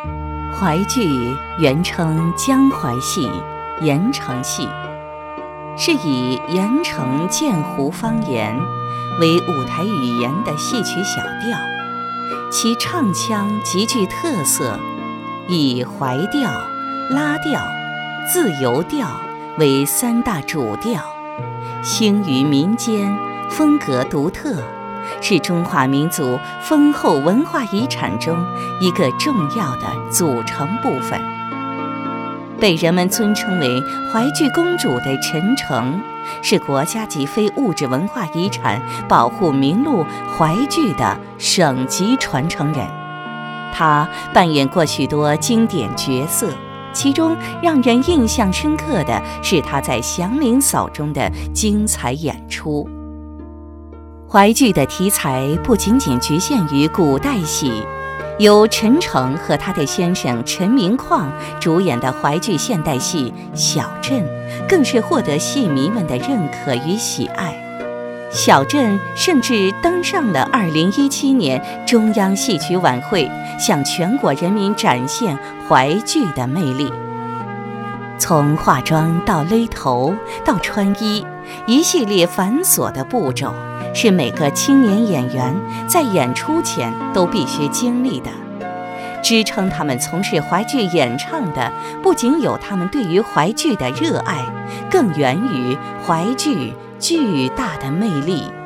淮剧原称江淮戏、盐城戏，是以盐城建湖方言为舞台语言的戏曲小调，其唱腔极具特色，以怀调、拉调、自由调为三大主调，兴于民间，风格独特，是中华民族丰厚文化遗产中一个重要的组成部分。被人们尊称为淮剧公主的陈诚，是国家级非物质文化遗产保护名录淮剧的省级传承人。她扮演过许多经典角色，其中让人印象深刻的是她在《祥林嫂》中的精彩演出。淮剧的题材不仅仅局限于古代戏，由陈诚和他的先生陈明矿主演的淮剧现代戏《小镇》，更是获得戏迷们的认可与喜爱。小镇甚至登上了2017年中央戏曲晚会，向全国人民展现淮剧的魅力。从化妆到勒头到穿衣，一系列繁琐的步骤，是每个青年演员在演出前都必须经历的。支撑他们从事淮剧演唱的，不仅有他们对于淮剧的热爱，更源于淮剧巨大的魅力。